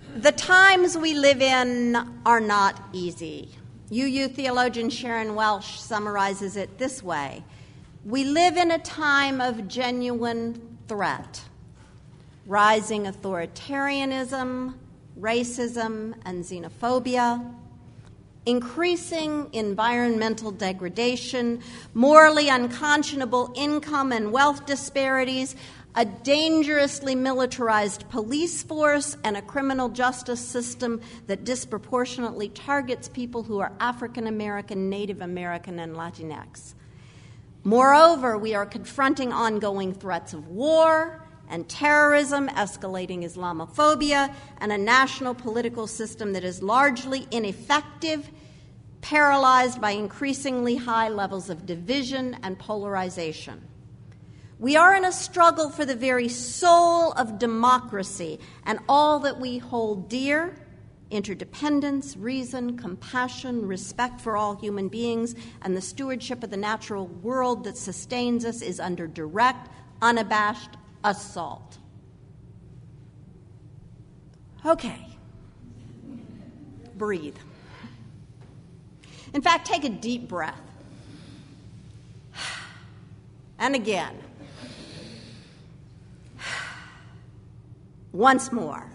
The times we live in are not easy. UU theologian Sharon Welsh summarizes it this way: we live in a time of genuine threat. Rising authoritarianism, racism, and xenophobia, increasing environmental degradation, morally unconscionable income and wealth disparities, a dangerously militarized police force, and a criminal justice system that disproportionately targets people who are African American, Native American, and Latinx. Moreover, we are confronting ongoing threats of war and terrorism, escalating Islamophobia, and a national political system that is largely ineffective, paralyzed by increasingly high levels of division and polarization. We are in a struggle for the very soul of democracy and all that we hold dear: interdependence, reason, compassion, respect for all human beings, and the stewardship of the natural world that sustains us is under direct, unabashed assault. Okay. Breathe. In fact, take a deep breath. And again. Once more.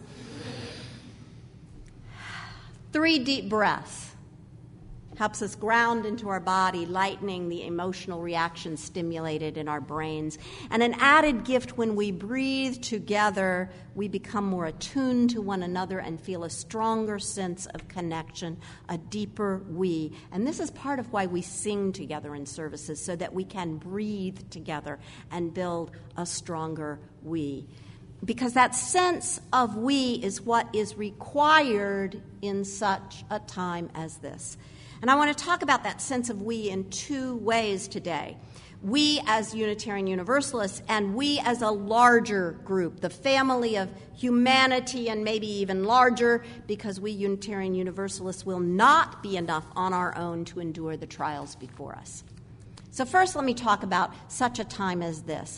3 deep breaths helps us ground into our body, lightening the emotional reactions stimulated in our brains. And an added gift: when we breathe together, we become more attuned to one another and feel a stronger sense of connection, a deeper we. And this is part of why we sing together in services, so that we can breathe together and build a stronger we. Because that sense of we is what is required in such a time as this. And I want to talk about that sense of we in 2 ways today. We as Unitarian Universalists, and we as a larger group, the family of humanity, and maybe even larger, because we Unitarian Universalists will not be enough on our own to endure the trials before us. So first, let me talk about such a time as this.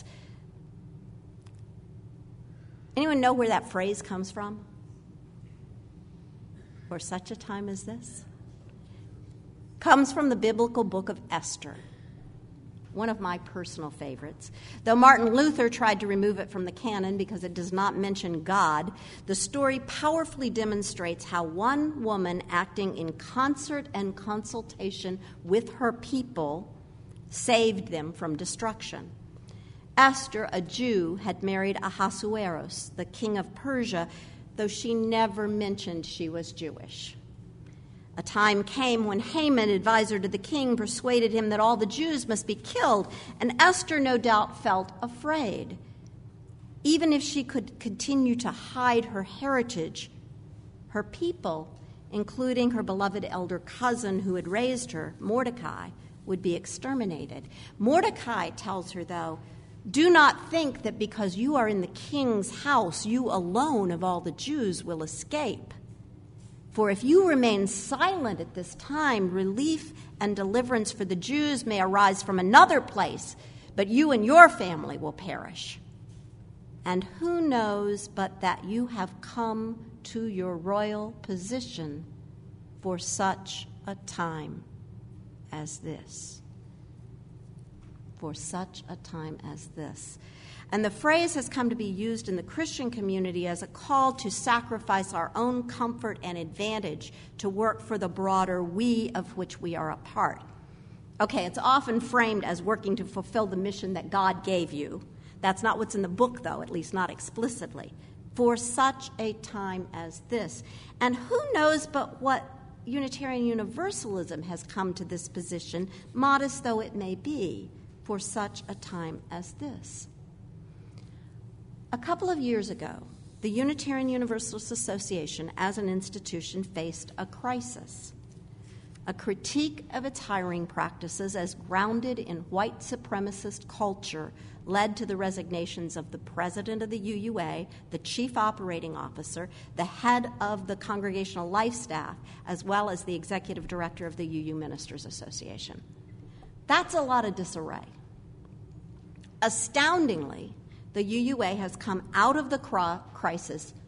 Anyone know where that phrase comes from? For such a time as this? Comes from the biblical book of Esther, one of my personal favorites. Though Martin Luther tried to remove it from the canon because it does not mention God, the story powerfully demonstrates how one woman, acting in concert and consultation with her people, saved them from destruction. Esther, a Jew, had married Ahasuerus, the king of Persia, though she never mentioned she was Jewish. A time came when Haman, advisor to the king, persuaded him that all the Jews must be killed, and Esther no doubt felt afraid. Even if she could continue to hide her heritage, her people, including her beloved elder cousin who had raised her, Mordecai, would be exterminated. Mordecai tells her, though, "Do not think that because you are in the king's house, you alone of all the Jews will escape. For if you remain silent at this time, relief and deliverance for the Jews may arise from another place, but you and your family will perish. And who knows but that you have come to your royal position for such a time as this." For such a time as this. And the phrase has come to be used in the Christian community as a call to sacrifice our own comfort and advantage to work for the broader we of which we are a part. Okay, it's often framed as working to fulfill the mission that God gave you. That's not what's in the book, though, at least not explicitly. For such a time as this. And who knows but what Unitarian Universalism has come to this position, modest though it may be, for such a time as this. A couple of years ago, the Unitarian Universalist Association as an institution faced a crisis. A critique of its hiring practices as grounded in white supremacist culture led to the resignations of the president of the UUA, the chief operating officer, the head of the congregational life staff, as well as the executive director of the UU Ministers Association. That's a lot of disarray. Astoundingly, the UUA has come out of the crisis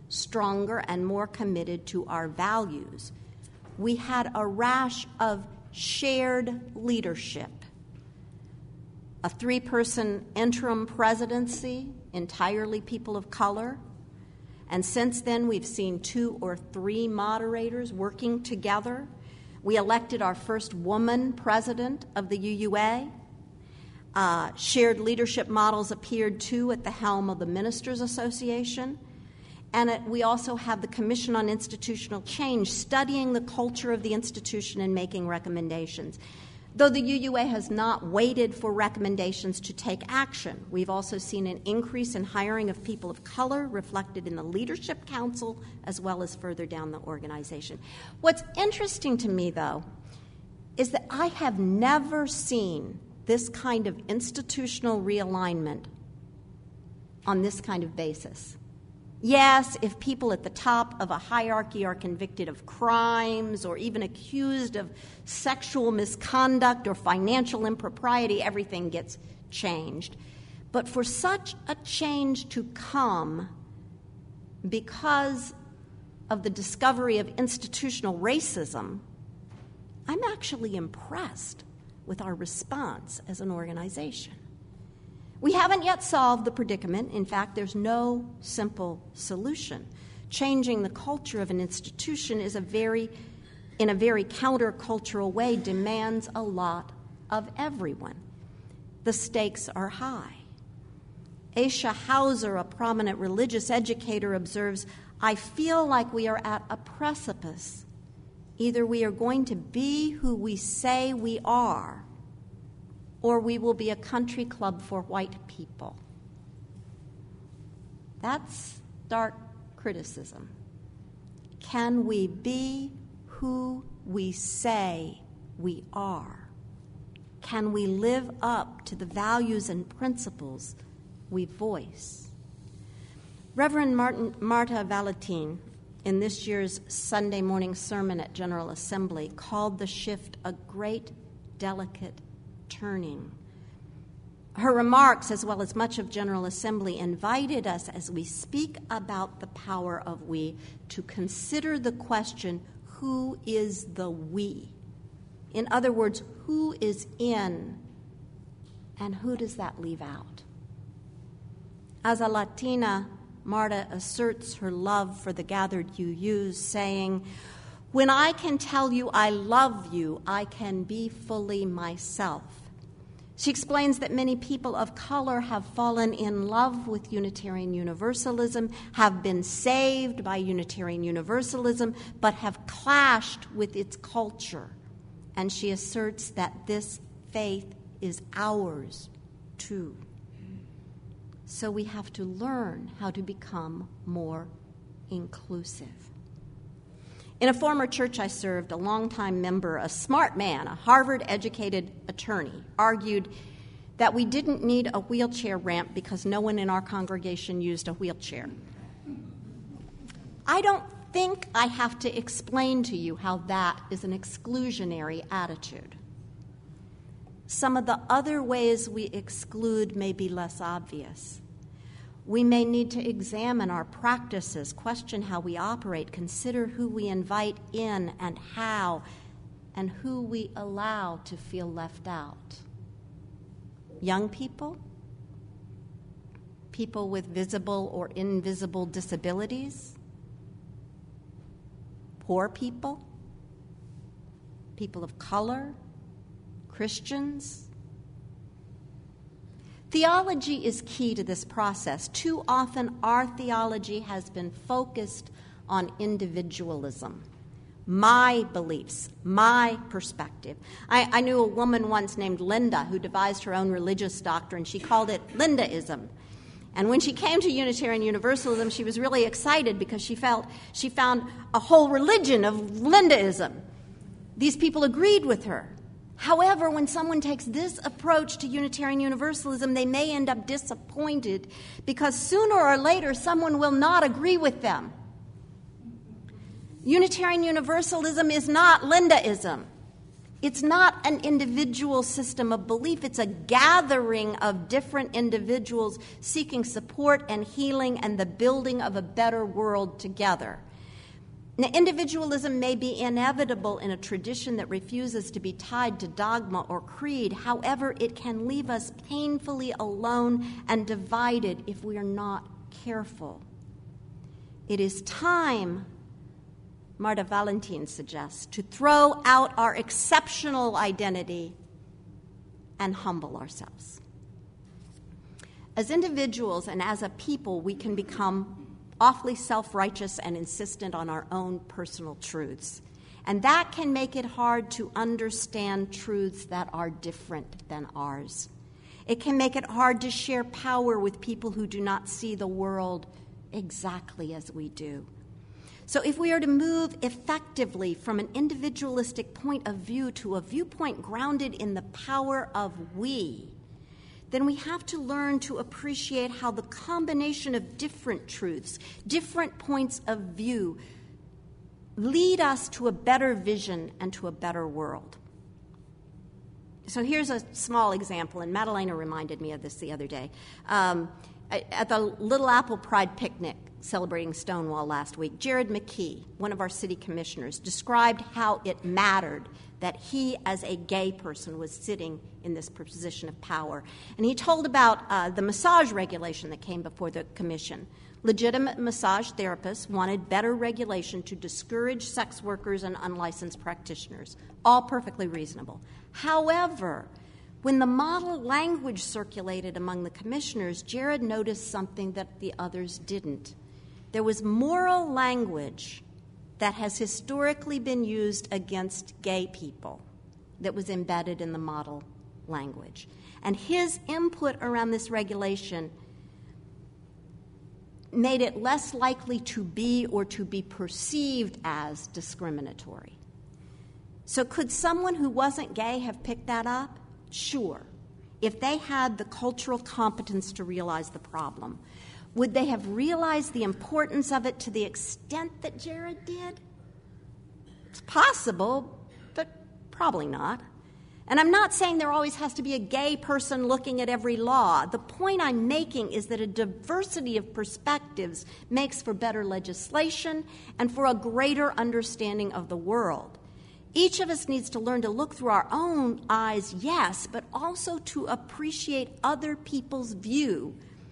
stronger, and more committed to our values. We had a rash of shared leadership. A 3-person interim presidency, entirely people of color. And since then, we've seen 2 or 3 moderators working together. We elected our first woman president of the UUA. Shared leadership models appeared, too, at the helm of the Ministers Association. And we also have the Commission on Institutional Change, studying the culture of the institution and making recommendations. Though the UUA has not waited for recommendations to take action, we've also seen an increase in hiring of people of color reflected in the Leadership Council as well as further down the organization. What's interesting to me, though, is that I have never seen this kind of institutional realignment on this kind of basis. Yes, if people at the top of a hierarchy are convicted of crimes or even accused of sexual misconduct or financial impropriety, everything gets changed. But for such a change to come because of the discovery of institutional racism, I'm actually impressed with our response as an organization. We haven't yet solved the predicament. In fact, there's no simple solution. Changing the culture of an institution in a very countercultural way demands a lot of everyone. The stakes are high. Aisha Hauser, a prominent religious educator, observes, "I feel like we are at a precipice. Either we are going to be who we say we are, or we will be a country club for white people." That's stark criticism. Can we be who we say we are? Can we live up to the values and principles we voice? Reverend Marta Valentin, in this year's Sunday morning sermon at General Assembly, called the shift a great, delicate turning. Her remarks, as well as much of General Assembly, invited us, as we speak about the power of we, to consider the question, who is the we? In other words, who is in and who does that leave out? As a Latina, Marta asserts her love for the gathered UUs, saying, "When I can tell you I love you, I can be fully myself." She explains that many people of color have fallen in love with Unitarian Universalism, have been saved by Unitarian Universalism, but have clashed with its culture. And she asserts that this faith is ours, too. So we have to learn how to become more inclusive. In a former church I served, a longtime member, a smart man, a Harvard-educated attorney, argued that we didn't need a wheelchair ramp because no one in our congregation used a wheelchair. I don't think I have to explain to you how that is an exclusionary attitude. Some of the other ways we exclude may be less obvious. We may need to examine our practices, question how we operate, consider who we invite in and how, and who we allow to feel left out. Young people, people with visible or invisible disabilities, poor people, people of color, Christians. Theology is key to this process. Too often, our theology has been focused on individualism, my beliefs, my perspective. I knew a woman once named Linda who devised her own religious doctrine. She called it Lindaism. And when she came to Unitarian Universalism, she was really excited because she found a whole religion of Lindaism. These people agreed with her. However, when someone takes this approach to Unitarian Universalism, they may end up disappointed because sooner or later someone will not agree with them. Unitarian Universalism is not Lindaism. It's not an individual system of belief. It's a gathering of different individuals seeking support and healing and the building of a better world together. Now, individualism may be inevitable in a tradition that refuses to be tied to dogma or creed. However, it can leave us painfully alone and divided if we are not careful. It is time, Marta Valentin suggests, to throw out our exceptional identity and humble ourselves. As individuals and as a people, we can become awfully self-righteous and insistent on our own personal truths. And that can make it hard to understand truths that are different than ours. It can make it hard to share power with people who do not see the world exactly as we do. So if we are to move effectively from an individualistic point of view to a viewpoint grounded in the power of we, then we have to learn to appreciate how the combination of different truths, different points of view, lead us to a better vision and to a better world. So here's a small example, and Madalena reminded me of this the other day. At the Little Apple Pride picnic celebrating Stonewall last week, Jared McKee, one of our city commissioners, described how it mattered that he, as a gay person, was sitting in this position of power. And he told about the massage regulation that came before the commission. Legitimate massage therapists wanted better regulation to discourage sex workers and unlicensed practitioners. All perfectly reasonable. However, when the model language circulated among the commissioners, Jared noticed something that the others didn't. There was moral language that has historically been used against gay people that was embedded in the model language. And his input around this regulation made it less likely to be or to be perceived as discriminatory. So could someone who wasn't gay have picked that up? Sure, if they had the cultural competence to realize the problem. Would they have realized the importance of it to the extent that Jared did? It's possible, but probably not. And I'm not saying there always has to be a gay person looking at every law. The point I'm making is that a diversity of perspectives makes for better legislation and for a greater understanding of the world. Each of us needs to learn to look through our own eyes, yes, but also to appreciate other people's view,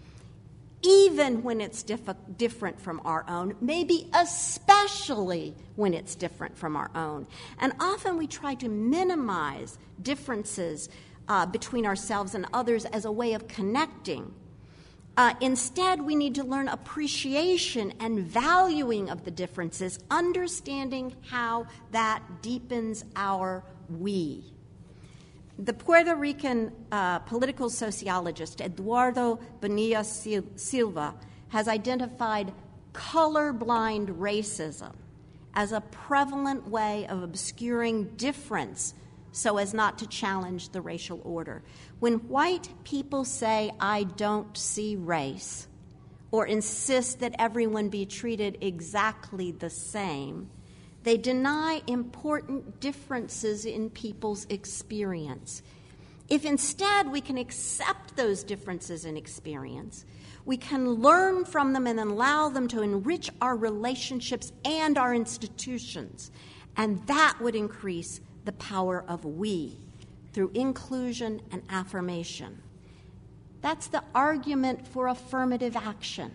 even when it's different from our own, maybe especially when it's different from our own. And often we try to minimize differences between ourselves and others as a way of connecting. Instead, we need to learn appreciation and valuing of the differences, understanding how that deepens our we. The Puerto Rican political sociologist Eduardo Bonilla Silva has identified colorblind racism as a prevalent way of obscuring difference so as not to challenge the racial order. When white people say, "I don't see race," or insist that everyone be treated exactly the same, they deny important differences in people's experience. If instead we can accept those differences in experience, we can learn from them and allow them to enrich our relationships and our institutions, and that would increase the power of we through inclusion and affirmation. That's the argument for affirmative action.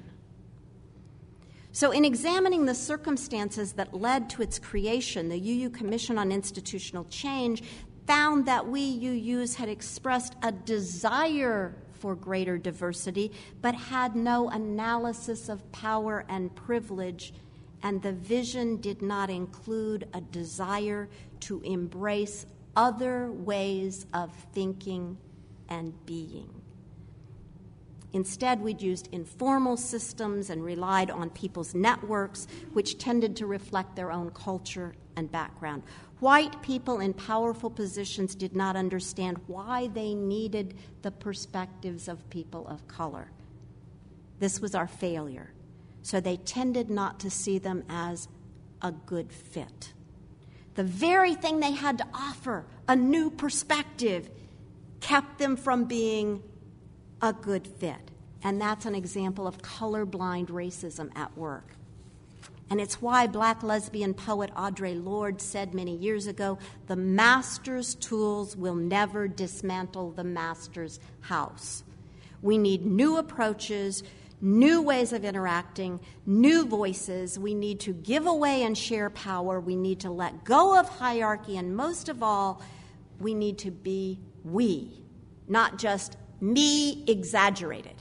So in examining the circumstances that led to its creation, the UU Commission on Institutional Change found that we UUs had expressed a desire for greater diversity, but had no analysis of power and privilege, and the vision did not include a desire to embrace other ways of thinking and being. Instead, we'd used informal systems and relied on people's networks, which tended to reflect their own culture and background. White people in powerful positions did not understand why they needed the perspectives of people of color. This was our failure. So they tended not to see them as a good fit. The very thing they had to offer, a new perspective, kept them from being a good fit. And that's an example of colorblind racism at work. And it's why Black lesbian poet Audre Lorde said many years ago, the master's tools will never dismantle the master's house. We need new approaches, new ways of interacting, new voices. We need to give away and share power. We need to let go of hierarchy. And most of all, we need to be we, not just me exaggerated.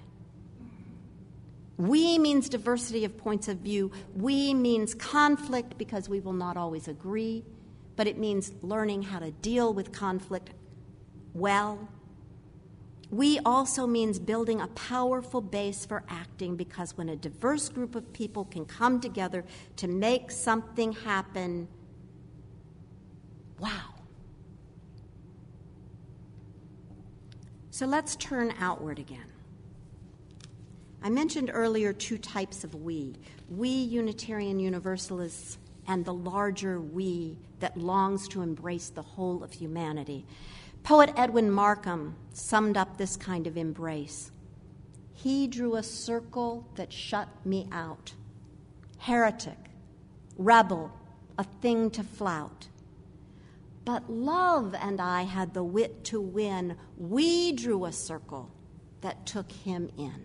We means diversity of points of view. We means conflict because we will not always agree, but it means learning how to deal with conflict well. We also means building a powerful base for acting because when a diverse group of people can come together to make something happen, wow. So let's turn outward again. I mentioned earlier two types of we Unitarian Universalists, and the larger we that longs to embrace the whole of humanity. Poet Edwin Markham summed up this kind of embrace. He drew a circle that shut me out. Heretic, rebel, a thing to flout. But love and I had the wit to win. We drew a circle that took him in.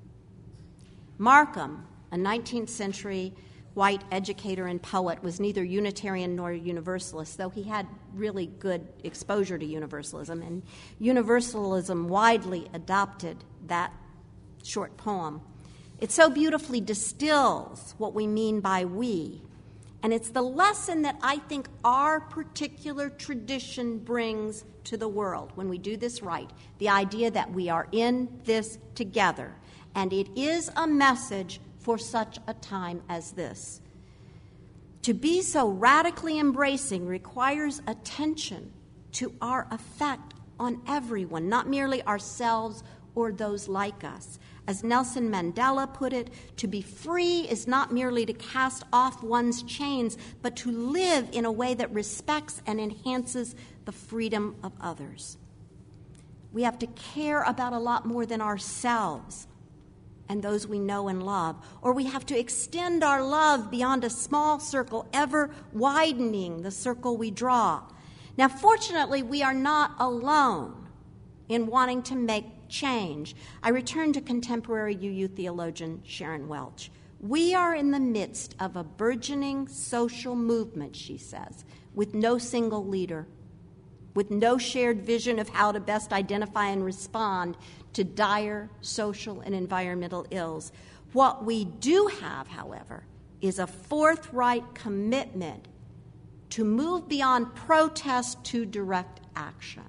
Markham, a 19th century white educator and poet, was neither Unitarian nor Universalist, though he had really good exposure to Universalism, and Universalism widely adopted that short poem. It so beautifully distills what we mean by we, and it's the lesson that I think our particular tradition brings to the world when we do this right, the idea that we are in this together. And it is a message for such a time as this. To be so radically embracing requires attention to our effect on everyone, not merely ourselves or those like us. As Nelson Mandela put it, to be free is not merely to cast off one's chains, but to live in a way that respects and enhances the freedom of others. We have to care about a lot more than ourselves and those we know and love, or we have to extend our love beyond a small circle, ever widening the circle we draw. Now, fortunately, we are not alone in wanting to make change. I return to contemporary UU theologian Sharon Welch. We are in the midst of a burgeoning social movement, she says, with no single leader, with no shared vision of how to best identify and respond to dire social and environmental ills. What we do have, however, is a forthright commitment to move beyond protest to direct action.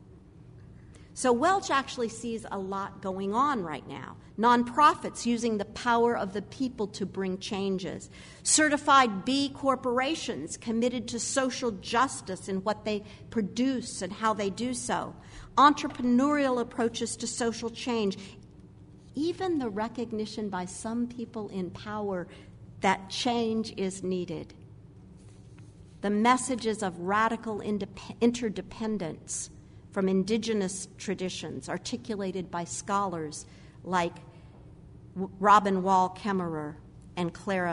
So Welch actually sees a lot going on right now. Nonprofits using the power of the people to bring changes. Certified B corporations committed to social justice in what they produce and how they do so. Entrepreneurial approaches to social change. Even the recognition by some people in power that change is needed. The messages of radical interdependence from indigenous traditions articulated by scholars like Robin Wall Kemmerer and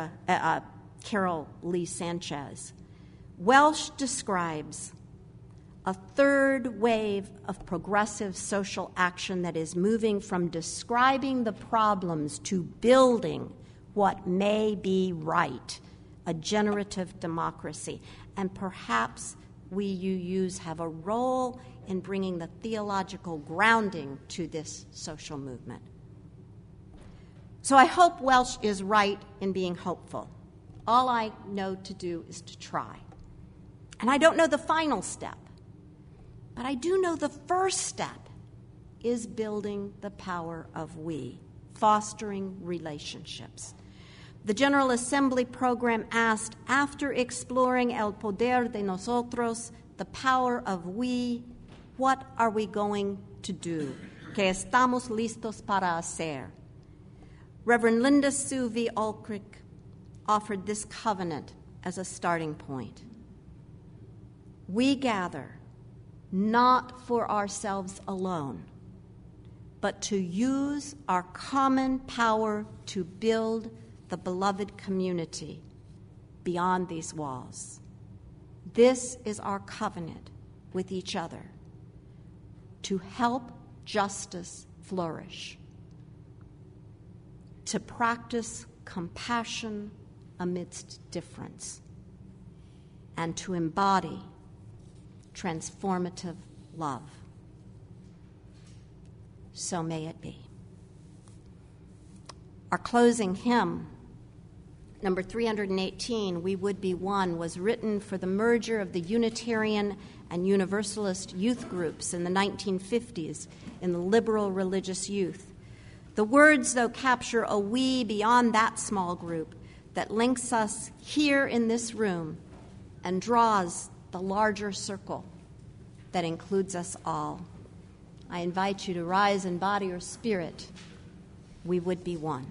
Carol Lee Sanchez. Welch describes a third wave of progressive social action that is moving from describing the problems to building what may be right, a generative democracy. And perhaps we UUs have a role in bringing the theological grounding to this social movement. So I hope Welch is right in being hopeful. All I know to do is to try. And I don't know the final step, but I do know the first step is building the power of we, fostering relationships. The General Assembly program asked, after exploring el poder de nosotros, the power of we, what are we going to do? Que estamos listos para hacer? Reverend Linda Sue V. Ulrich offered this covenant as a starting point. we gather not for ourselves alone, but to use our common power to build the beloved community beyond these walls. This is our covenant with each other, to help justice flourish, to practice compassion amidst difference, and to embody transformative love. So may it be. Our closing hymn, number 318, We Would Be One, was written for the merger of the Unitarian and Universalist youth groups in the 1950s in the liberal religious youth. The words, though, capture a we beyond that small group that links us here in this room and draws the larger circle that includes us all. I invite you to rise in body or spirit. We would be one.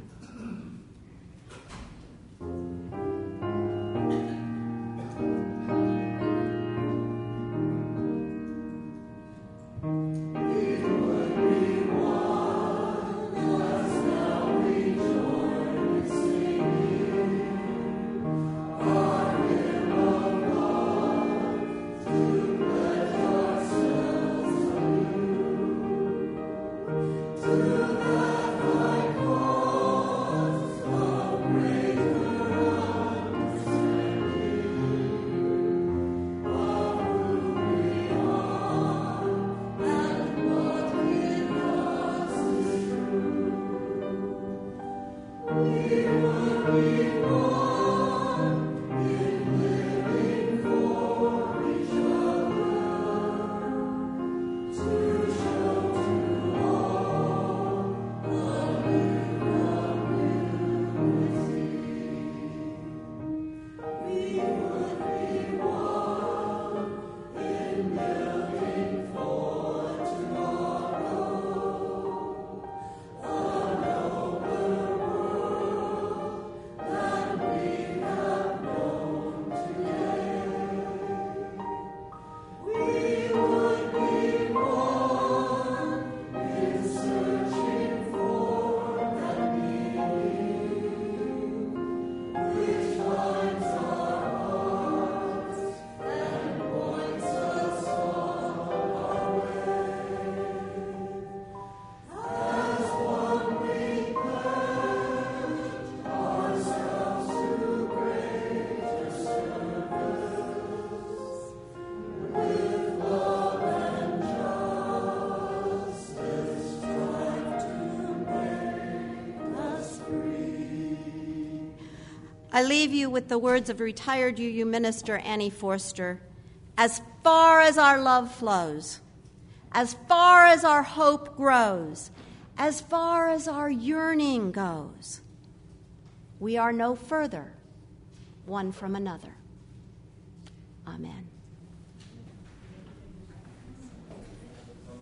I leave you with the words of retired UU minister Annie Forster. As far as our love flows, as far as our hope grows, as far as our yearning goes, we are no further one from another. Amen.